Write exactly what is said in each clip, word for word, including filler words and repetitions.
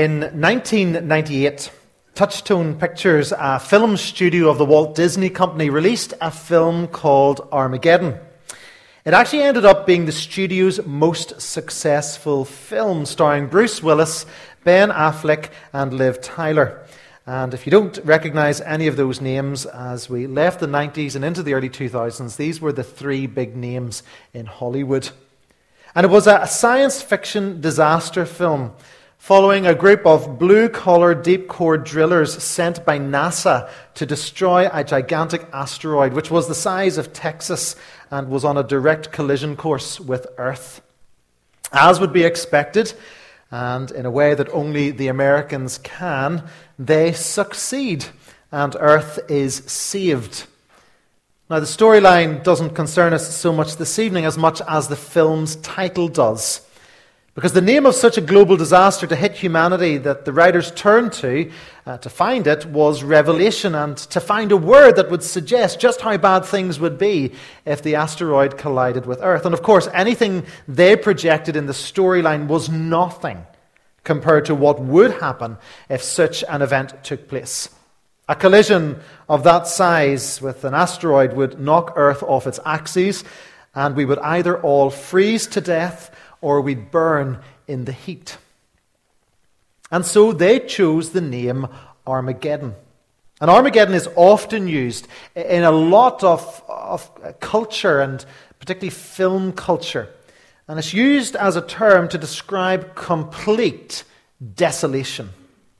In nineteen ninety-eight, Touchstone Pictures, a film studio of the Walt Disney Company, released a film called Armageddon. It actually ended up being the studio's most successful film, starring Bruce Willis, Ben Affleck, and Liv Tyler. And if you don't recognize any of those names, as we left the nineties and into the early two thousands, these were the three big names in Hollywood. And it was a science fiction disaster film following a group of blue-collar deep-core drillers sent by NASA to destroy a gigantic asteroid, which was the size of Texas and was on a direct collision course with Earth. As would be expected, and in a way that only the Americans can, they succeed, and Earth is saved. Now, the storyline doesn't concern us so much this evening as much as the film's title does. Because the name of such a global disaster to hit humanity that the writers turned to, uh, to find it, was Revelation, and to find a word that would suggest just how bad things would be if the asteroid collided with Earth. And of course, anything they projected in the storyline was nothing compared to what would happen if such an event took place. A collision of that size with an asteroid would knock Earth off its axis, and we would either all freeze to death or we'd burn in the heat. And so they chose the name Armageddon. And Armageddon is often used in a lot of, of culture, and particularly film culture. And it's used as a term to describe complete desolation,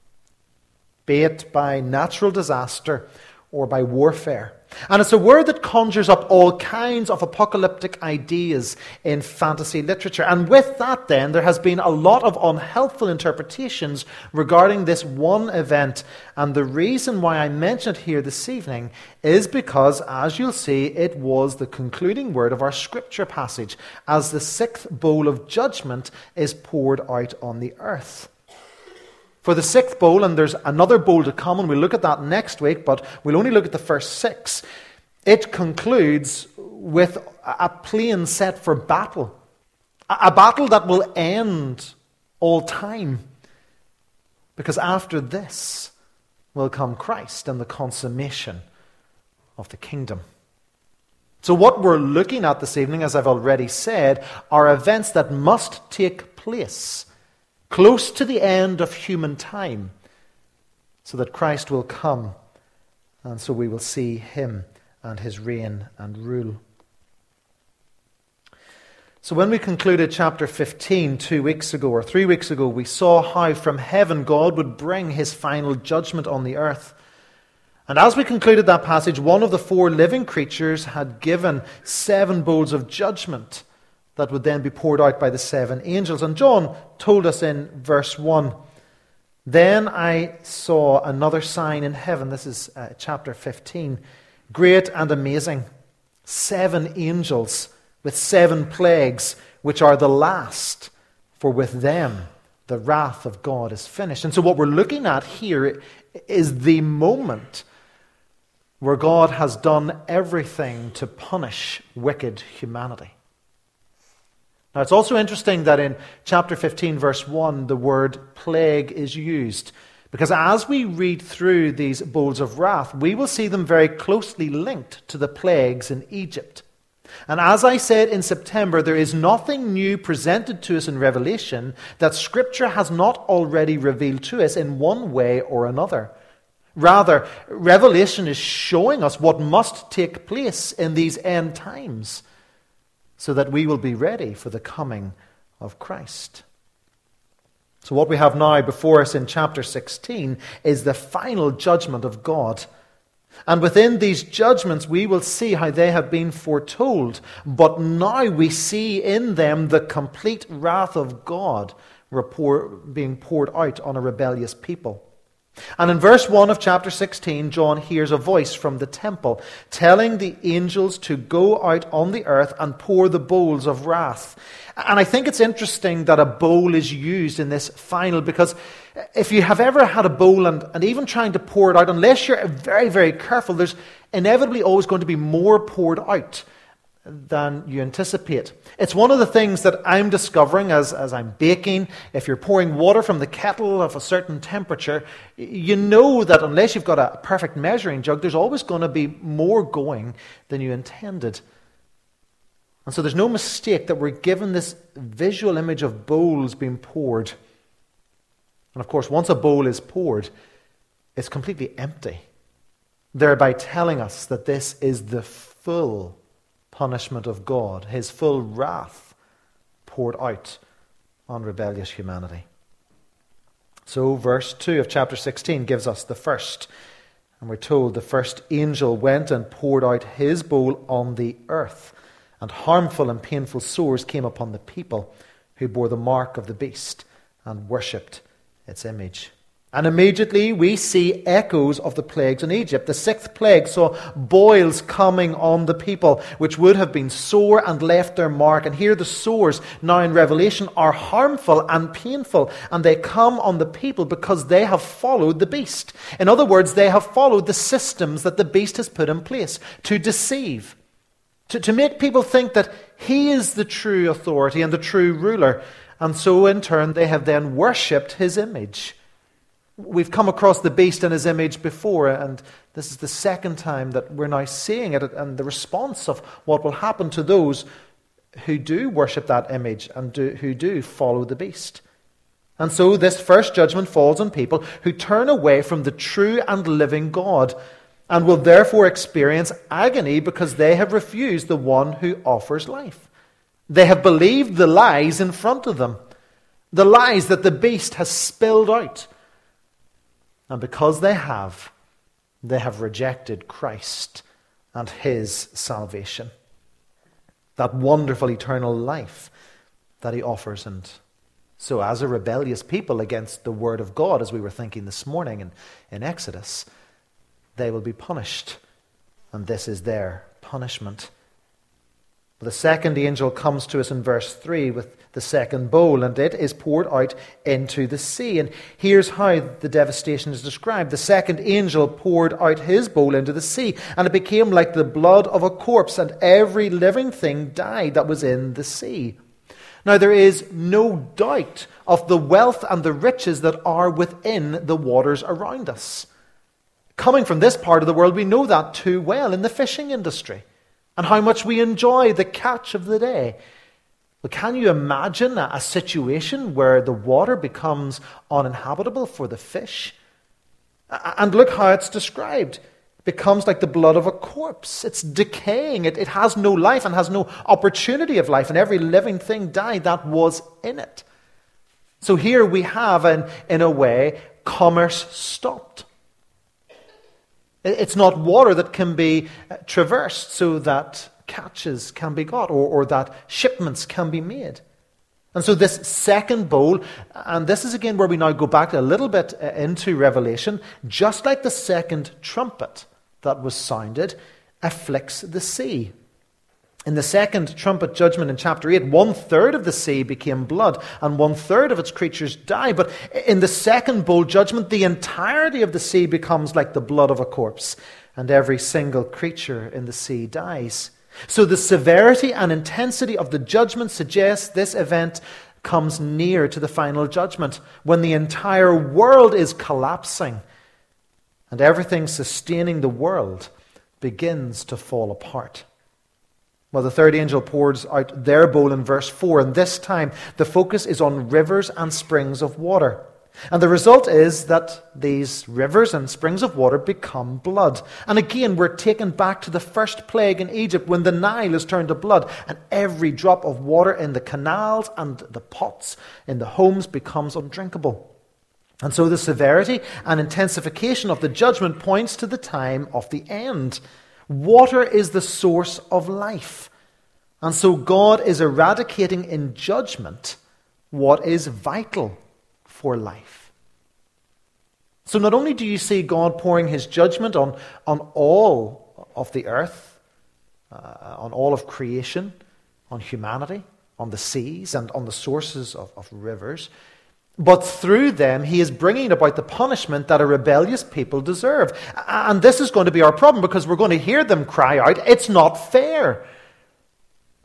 be it by natural disaster or by warfare. And it's a word that conjures up all kinds of apocalyptic ideas in fantasy literature. And with that, then, there has been a lot of unhelpful interpretations regarding this one event. And the reason why I mention it here this evening is because, as you'll see, it was the concluding word of our scripture passage as the sixth bowl of judgment is poured out on the earth. For the sixth bowl, and there's another bowl to come, and we'll look at that next week, but we'll only look at the first six. It concludes with a plain set for battle. A battle that will end all time. Because after this will come Christ and the consummation of the kingdom. So what we're looking at this evening, as I've already said, are events that must take place close to the end of human time, so that Christ will come, and so we will see him and his reign and rule. So when we concluded chapter fifteen two weeks ago, or three weeks ago, we saw how from heaven God would bring his final judgment on the earth. And as we concluded that passage, one of the four living creatures had given seven bowls of judgment that would then be poured out by the seven angels. And John told us in verse one, "Then I saw another sign in heaven," this is uh, chapter fifteen, "great and amazing, seven angels with seven plagues, which are the last, for with them the wrath of God is finished." And so what we're looking at here is the moment where God has done everything to punish wicked humanity. Now, it's also interesting that in chapter fifteen, verse one, the word plague is used. Because as we read through these bowls of wrath, we will see them very closely linked to the plagues in Egypt. And as I said in September, there is nothing new presented to us in Revelation that Scripture has not already revealed to us in one way or another. Rather, Revelation is showing us what must take place in these end times, so that we will be ready for the coming of Christ. So what we have now before us in chapter sixteen is the final judgment of God. And within these judgments we will see how they have been foretold. But now we see in them the complete wrath of God being poured out on a rebellious people. And in verse one of chapter sixteen, John hears a voice from the temple telling the angels to go out on the earth and pour the bowls of wrath. And I think it's interesting that a bowl is used in this final, because if you have ever had a bowl and, and even trying to pour it out, unless you're very, very careful, there's inevitably always going to be more poured out than you anticipate. It's one of the things that I'm discovering as, as I'm baking. If you're pouring water from the kettle of a certain temperature, you know that unless you've got a perfect measuring jug, there's always going to be more going than you intended. And so there's no mistake that we're given this visual image of bowls being poured. And of course, once a bowl is poured, it's completely empty, thereby telling us that this is the full punishment of God, his full wrath poured out on rebellious humanity. So verse two of chapter sixteen gives us the first. And we're told the first angel went and poured out his bowl on the earth, and harmful and painful sores came upon the people who bore the mark of the beast and worshipped its image. And immediately we see echoes of the plagues in Egypt. The sixth plague saw boils coming on the people, which would have been sore and left their mark. And here the sores, now in Revelation, are harmful and painful. And they come on the people because they have followed the beast. In other words, they have followed the systems that the beast has put in place to deceive, to, to make people think that he is the true authority and the true ruler. And so in turn, they have then worshipped his image. We've come across the beast and his image before, and this is the second time that we're now seeing it, and the response of what will happen to those who do worship that image and do, who do follow the beast. And so this first judgment falls on people who turn away from the true and living God, and will therefore experience agony because they have refused the one who offers life. They have believed the lies in front of them, the lies that the beast has spilled out. And because they have, they have rejected Christ and his salvation. That wonderful eternal life that he offers. And so as a rebellious people against the word of God, as we were thinking this morning in, in Exodus, they will be punished. And this is their punishment. The second angel comes to us in verse three with the second bowl, and it is poured out into the sea. And here's how the devastation is described. The second angel poured out his bowl into the sea, and it became like the blood of a corpse, and every living thing died that was in the sea. Now there is no doubt of the wealth and the riches that are within the waters around us. Coming from this part of the world, we know that too well in the fishing industry, and how much we enjoy the catch of the day. But can you imagine a, a situation where the water becomes uninhabitable for the fish? And look how it's described. It becomes like the blood of a corpse. It's decaying. It, it has no life and has no opportunity of life. And every living thing died that was in it. So here we have, in, in a way, commerce stopped. It's not water that can be traversed so that catches can be got, or, or that shipments can be made. And so this second bowl, and this is again where we now go back a little bit into Revelation, just like the second trumpet that was sounded, afflicts the sea. In the second trumpet judgment in chapter eight, one third of the sea became blood, and one third of its creatures died. But in the second bowl judgment, the entirety of the sea becomes like the blood of a corpse, and every single creature in the sea dies. So the severity and intensity of the judgment suggests this event comes near to the final judgment, when the entire world is collapsing, and everything sustaining the world begins to fall apart. Well, the third angel pours out their bowl in verse four, and this time the focus is on rivers and springs of water. And the result is that these rivers and springs of water become blood. And again, we're taken back to the first plague in Egypt, when the Nile is turned to blood, and every drop of water in the canals and the pots in the homes becomes undrinkable. And so the severity and intensification of the judgment points to the time of the end. Water is the source of life. And so God is eradicating in judgment what is vital for life. So not only do you see God pouring his judgment on, on all of the earth, uh, on all of creation, on humanity, on the seas, and on the sources of, of rivers, but through them, he is bringing about the punishment that a rebellious people deserve. And this is going to be our problem, because we're going to hear them cry out, "It's not fair."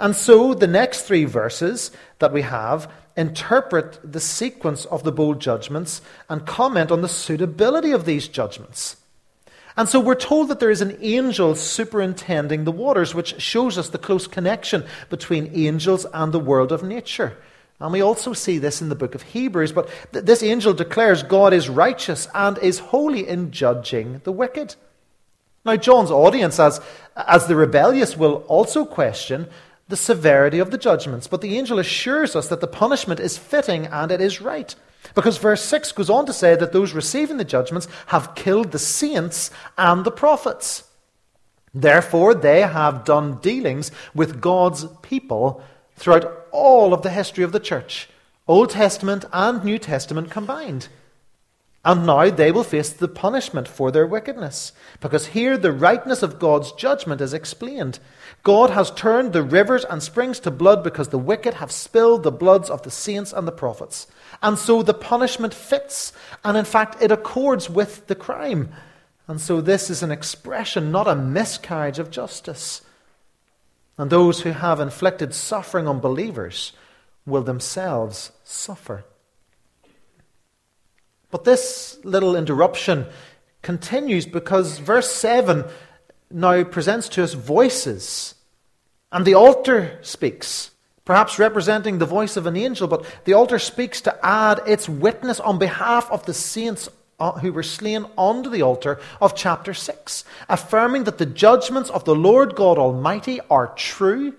And so the next three verses that we have interpret the sequence of the bowl judgments and comment on the suitability of these judgments. And so we're told that there is an angel superintending the waters, which shows us the close connection between angels and the world of nature. And we also see this in the book of Hebrews. But th- this angel declares God is righteous and is holy in judging the wicked. Now, John's audience, as, as the rebellious, will also question the severity of the judgments. But the angel assures us that the punishment is fitting and it is right. Because verse six goes on to say that those receiving the judgments have killed the saints and the prophets. Therefore, they have done dealings with God's people throughout all of the history of the church, Old Testament and New Testament combined. And now they will face the punishment for their wickedness. Because here the rightness of God's judgment is explained. God has turned the rivers and springs to blood because the wicked have spilled the bloods of the saints and the prophets. And so the punishment fits, and in fact it accords with the crime. And so this is an expression, not a miscarriage of justice. And those who have inflicted suffering on believers will themselves suffer. But this little interruption continues because verse seven now presents to us voices. And the altar speaks, perhaps representing the voice of an angel, but the altar speaks to add its witness on behalf of the saints who were slain onto the altar of chapter six, affirming that the judgments of the Lord God Almighty are true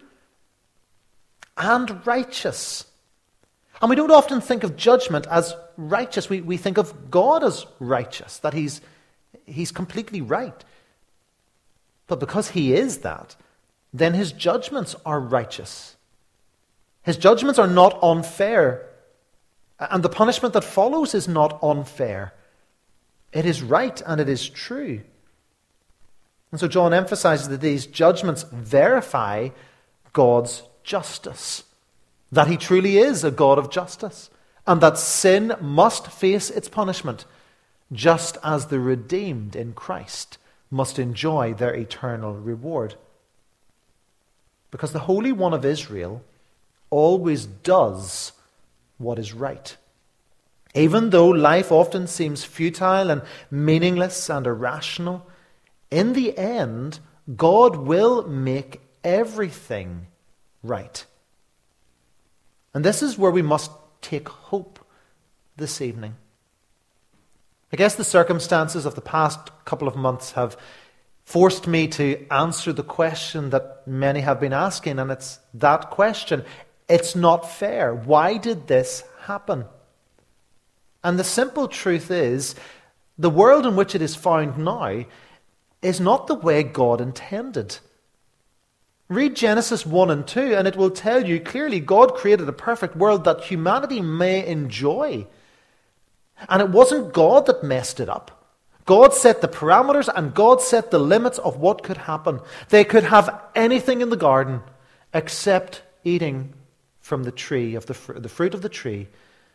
and righteous. And we don't often think of judgment as righteous. We, we think of God as righteous, that he's, he's completely right. But because he is that, then his judgments are righteous. His judgments are not unfair. And the punishment that follows is not unfair. It is right and it is true. And so John emphasizes that these judgments verify God's justice. That he truly is a God of justice, and that sin must face its punishment, just as the redeemed in Christ must enjoy their eternal reward. Because the Holy One of Israel always does what is right. Even though life often seems futile and meaningless and irrational, in the end, God will make everything right. And this is where we must take hope this evening. I guess the circumstances of the past couple of months have forced me to answer the question that many have been asking, and it's that question. It's not fair. Why did this happen? And the simple truth is, the world in which it is found now is not the way God intended. Read Genesis one and two, and it will tell you clearly God created a perfect world that humanity may enjoy. And it wasn't God that messed it up. God set the parameters and God set the limits of what could happen. They could have anything in the garden except eating from the tree, of the, fr- the fruit of the tree.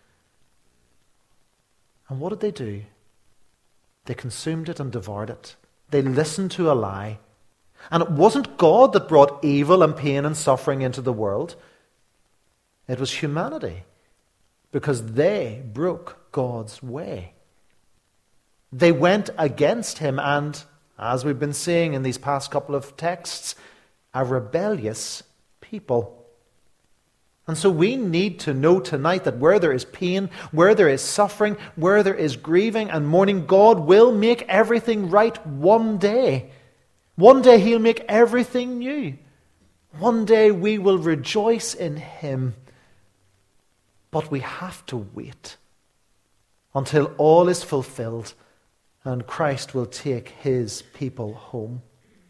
And what did they do? They consumed it and devoured it. They listened to a lie. And it wasn't God that brought evil and pain and suffering into the world. It was humanity, because they broke God's way. They went against him, and, as we've been seeing in these past couple of texts, a rebellious people. And so we need to know tonight that where there is pain, where there is suffering, where there is grieving and mourning, God will make everything right one day. One day he'll make everything new. One day we will rejoice in him. But we have to wait until all is fulfilled and Christ will take his people home.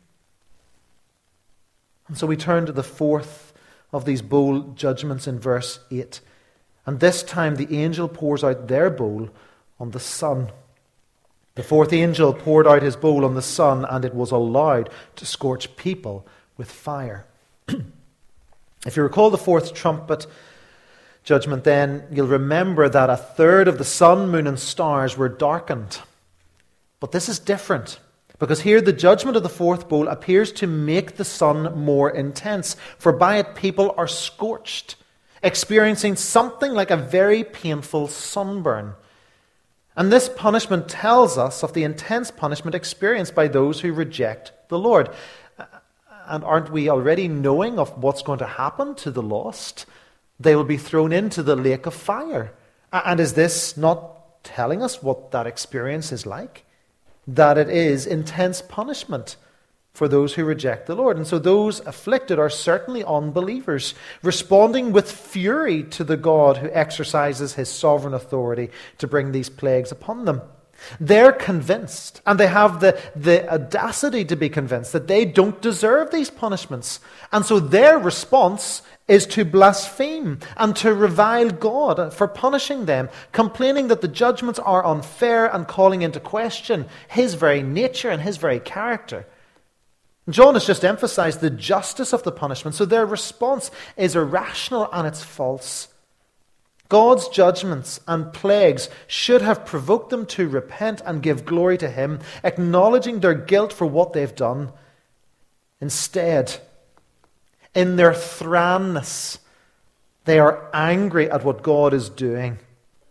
And so we turn to the fourth of these bowl judgments in verse eight. And this time the angel pours out their bowl on the sun. The fourth angel poured out his bowl on the sun, and it was allowed to scorch people with fire. If you recall the fourth trumpet judgment, then you'll remember that a third of the sun, moon, and stars were darkened. But this is different, Because here the judgment of the fourth bowl appears to make the sun more intense, for by it people are scorched, experiencing something like a very painful sunburn. And this punishment tells us of the intense punishment experienced by those who reject the Lord. And aren't we already knowing of what's going to happen to the lost? They will be thrown into the lake of fire. And is this not telling us what that experience is like? That it is intense punishment for those who reject the Lord. And so those afflicted are certainly unbelievers, responding with fury to the God who exercises his sovereign authority to bring these plagues upon them. They're convinced, and they have the, the audacity to be convinced, that they don't deserve these punishments. And so their response is to blaspheme and to revile God for punishing them, complaining that the judgments are unfair and calling into question his very nature and his very character. John has just emphasized the justice of the punishment, so their response is irrational and it's false. God's judgments and plagues should have provoked them to repent and give glory to him, acknowledging their guilt for what they've done. Instead, in their thranness, they are angry at what God is doing,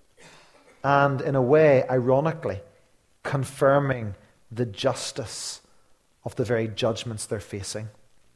and in a way, ironically, confirming the justice of the very judgments they're facing.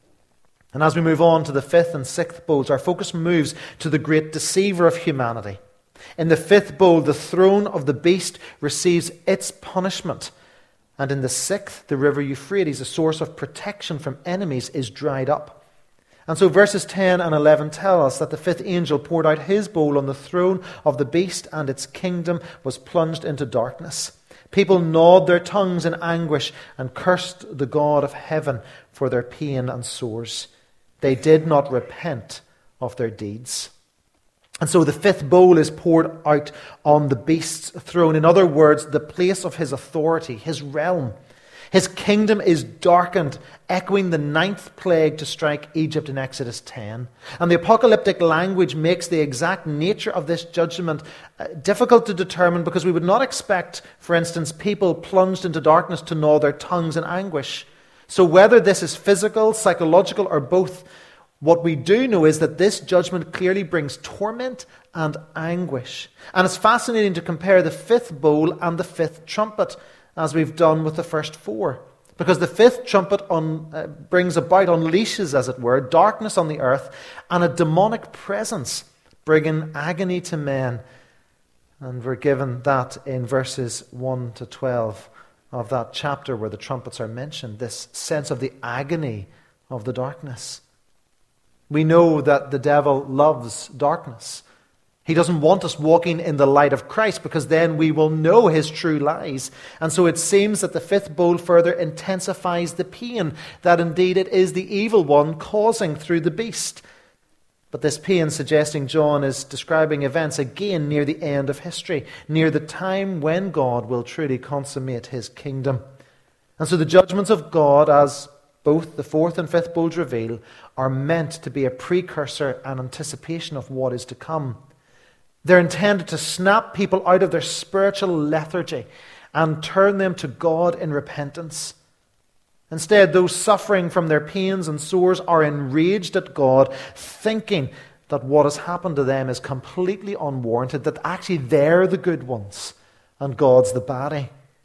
And as we move on to the fifth and sixth bowls, our focus moves to the great deceiver of humanity. In the fifth bowl, the throne of the beast receives its punishment. And in the sixth, the river Euphrates, a source of protection from enemies, is dried up. And so verses ten and eleven tell us that the fifth angel poured out his bowl on the throne of the beast, and its kingdom was plunged into darkness. People gnawed their tongues in anguish and cursed the God of heaven for their pain and sores. They did not repent of their deeds. And so the fifth bowl is poured out on the beast's throne. In other words, the place of his authority, his realm. His kingdom is darkened, echoing the ninth plague to strike Egypt in Exodus ten. And the apocalyptic language makes the exact nature of this judgment uh, difficult to determine, because we would not expect, for instance, people plunged into darkness to gnaw their tongues in anguish. So whether this is physical, psychological, or both, what we do know is that this judgment clearly brings torment and anguish. And it's fascinating to compare the fifth bowl and the fifth trumpet, as we've done with the first four. Because the fifth trumpet on, uh, brings about, unleashes, as it were, darkness on the earth and a demonic presence, bringing agony to men. And we're given that in verses one to twelve of that chapter where the trumpets are mentioned, this sense of the agony of the darkness. We know that the devil loves darkness. He doesn't want us walking in the light of Christ, because then we will know his true lies. And so it seems that the fifth bowl further intensifies the pain that indeed it is the evil one causing through the beast. But this pain, suggesting John is describing events again near the end of history, near the time when God will truly consummate his kingdom. And so the judgments of God, as both the fourth and fifth bowls reveal, are meant to be a precursor and anticipation of what is to come. They're intended to snap people out of their spiritual lethargy and turn them to God in repentance. Instead, those suffering from their pains and sores are enraged at God, thinking that what has happened to them is completely unwarranted, that actually they're the good ones and God's the baddie.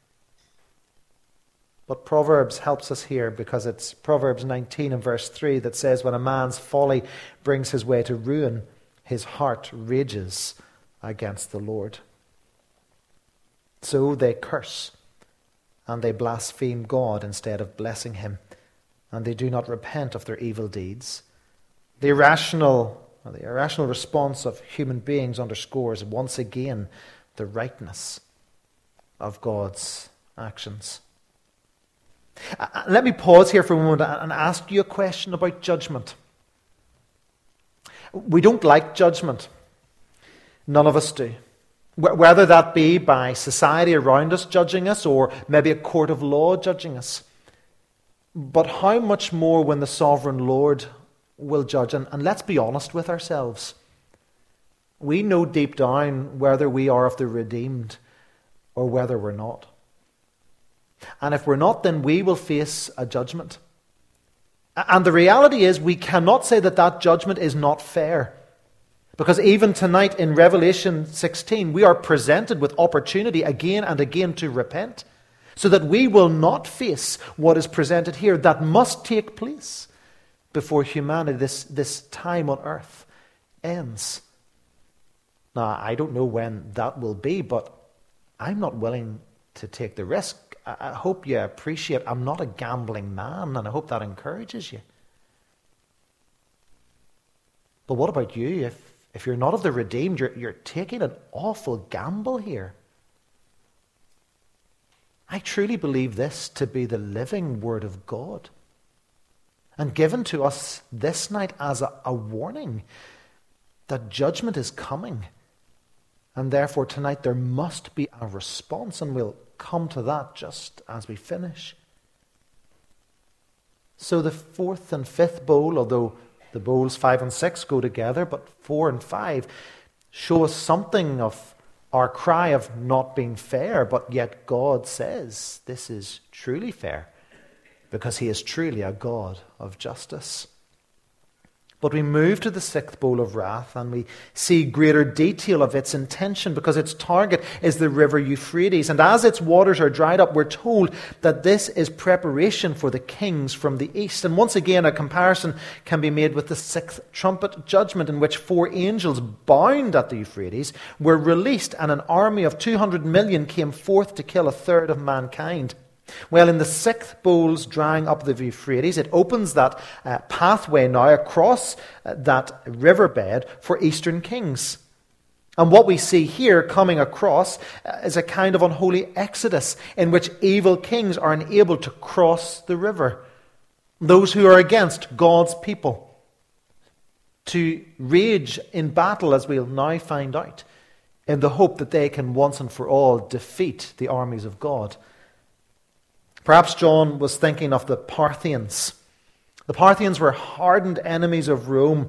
But Proverbs helps us here, because it's Proverbs nineteen and verse three that says, when a man's folly brings his way to ruin, his heart rages against the Lord. So they curse and they blaspheme God instead of blessing him, and they do not repent of their evil deeds. The irrational, or the irrational response of human beings underscores once again the rightness of God's actions. Uh, let me pause here for a moment and ask you a question about judgment. We don't like judgment. None of us do. Whether that be by society around us judging us, or maybe a court of law judging us. But how much more when the sovereign Lord will judge? And, and let's be honest with ourselves. We know deep down whether we are of the redeemed or whether we're not. And if we're not, then we will face a judgment. And the reality is, we cannot say that that judgment is not fair. Because even tonight in Revelation sixteen, we are presented with opportunity again and again to repent, so that we will not face what is presented here that must take place before humanity, this, this time on earth, ends. Now, I don't know when that will be, but I'm not willing to take the risk. I hope you appreciate I'm not a gambling man, and I hope that encourages you. But what about you? If, if you're not of the redeemed, you're, you're taking an awful gamble here. I truly believe this to be the living Word of God, and given to us this night as a, a warning that judgment is coming. And therefore tonight there must be a response, and we'll come to that just as we finish. So the fourth and fifth bowl, although the bowls five and six go together, but four and five show us something of our cry of not being fair, but yet God says this is truly fair, because he is truly a God of justice. But we move to the sixth bowl of wrath, and we see greater detail of its intention, because its target is the river Euphrates. And as its waters are dried up, we're told that this is preparation for the kings from the east. And once again, a comparison can be made with the sixth trumpet judgment, in which four angels bound at the Euphrates were released, and an army of two hundred million came forth to kill a third of mankind. Well, in the sixth bowl's drying up the Euphrates, it opens that uh, pathway now across uh, that riverbed for eastern kings. And what we see here coming across uh, is a kind of unholy exodus in which evil kings are enabled to cross the river. Those who are against God's people, to rage in battle, as we'll now find out, in the hope that they can once and for all defeat the armies of God. Perhaps John was thinking of the Parthians. The Parthians were hardened enemies of Rome,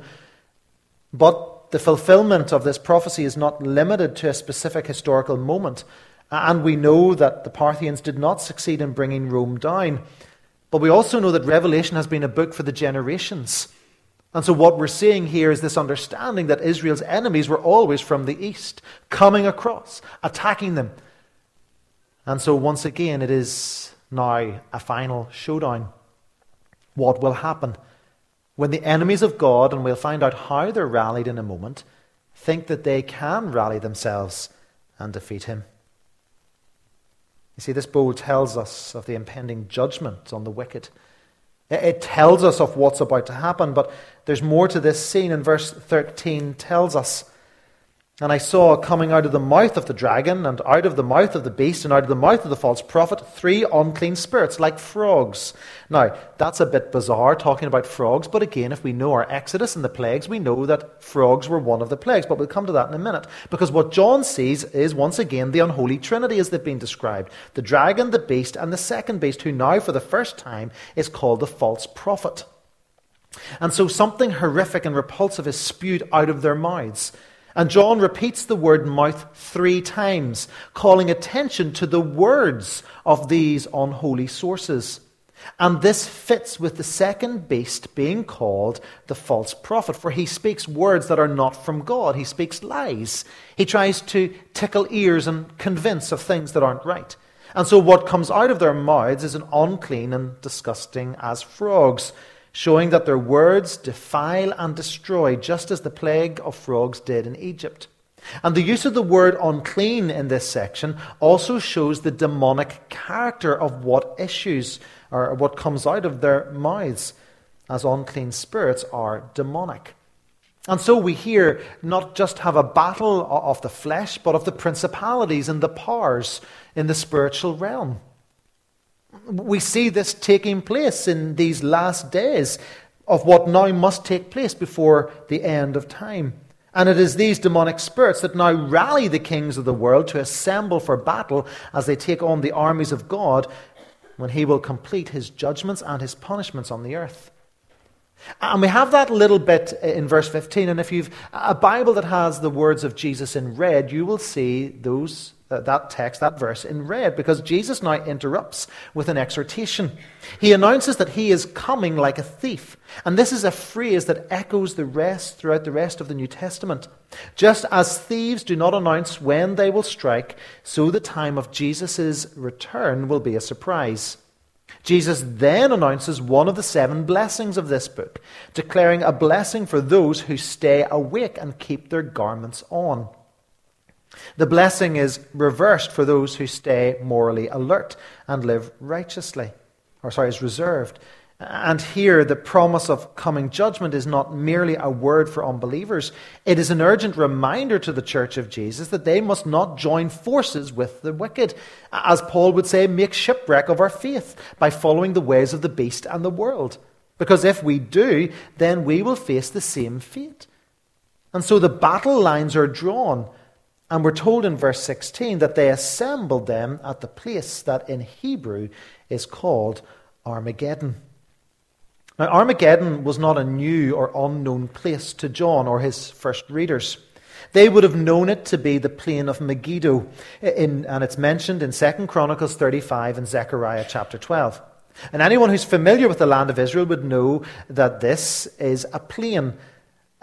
but the fulfillment of this prophecy is not limited to a specific historical moment. And we know that the Parthians did not succeed in bringing Rome down. But we also know that Revelation has been a book for the generations. And so what we're seeing here is this understanding that Israel's enemies were always from the east, coming across, attacking them. And so once again, it is now a final showdown. What will happen when the enemies of God, and we'll find out how they're rallied in a moment, think that they can rally themselves and defeat him? You see, this bowl tells us of the impending judgment on the wicked. It tells us of what's about to happen, but there's more to this scene. In verse thirteen tells us, "And I saw coming out of the mouth of the dragon, and out of the mouth of the beast, and out of the mouth of the false prophet, three unclean spirits, like frogs." Now, that's a bit bizarre, talking about frogs, but again, if we know our Exodus and the plagues, we know that frogs were one of the plagues, but we'll come to that in a minute. Because what John sees is, once again, the unholy trinity as they've been described. The dragon, the beast, and the second beast, who now, for the first time, is called the false prophet. And so something horrific and repulsive is spewed out of their mouths. And John repeats the word mouth three times, calling attention to the words of these unholy sources. And this fits with the second beast being called the false prophet, for he speaks words that are not from God. He speaks lies. He tries to tickle ears and convince of things that aren't right. And so what comes out of their mouths is an unclean and disgusting as frogs, showing that their words defile and destroy, just as the plague of frogs did in Egypt. And the use of the word unclean in this section also shows the demonic character of what issues, or what comes out of their mouths, as unclean spirits are demonic. And so we here not just have a battle of the flesh, but of the principalities and the powers in the spiritual realm. We see this taking place in these last days of what now must take place before the end of time. And it is these demonic spirits that now rally the kings of the world to assemble for battle as they take on the armies of God when he will complete his judgments and his punishments on the earth. And we have that little bit in verse fifteen. And if you've a Bible that has the words of Jesus in red, you will see those uh, that text, that verse in red, because Jesus now interrupts with an exhortation. He announces that he is coming like a thief. And this is a phrase that echoes the rest throughout the rest of the New Testament. Just as thieves do not announce when they will strike, so the time of Jesus' return will be a surprise. Jesus then announces one of the seven blessings of this book, declaring a blessing for those who stay awake and keep their garments on. The blessing is reversed for those who stay morally alert and live righteously. Or sorry, is reserved. And here the promise of coming judgment is not merely a word for unbelievers. It is an urgent reminder to the church of Jesus that they must not join forces with the wicked. As Paul would say, make shipwreck of our faith by following the ways of the beast and the world. Because if we do, then we will face the same fate. And so the battle lines are drawn. And we're told in verse sixteen that they assembled them at the place that in Hebrew is called Armageddon. Now, Armageddon was not a new or unknown place to John or his first readers. They would have known it to be the plain of Megiddo, in, and it's mentioned in Second Chronicles thirty-five and Zechariah chapter twelve. And anyone who's familiar with the land of Israel would know that this is a plain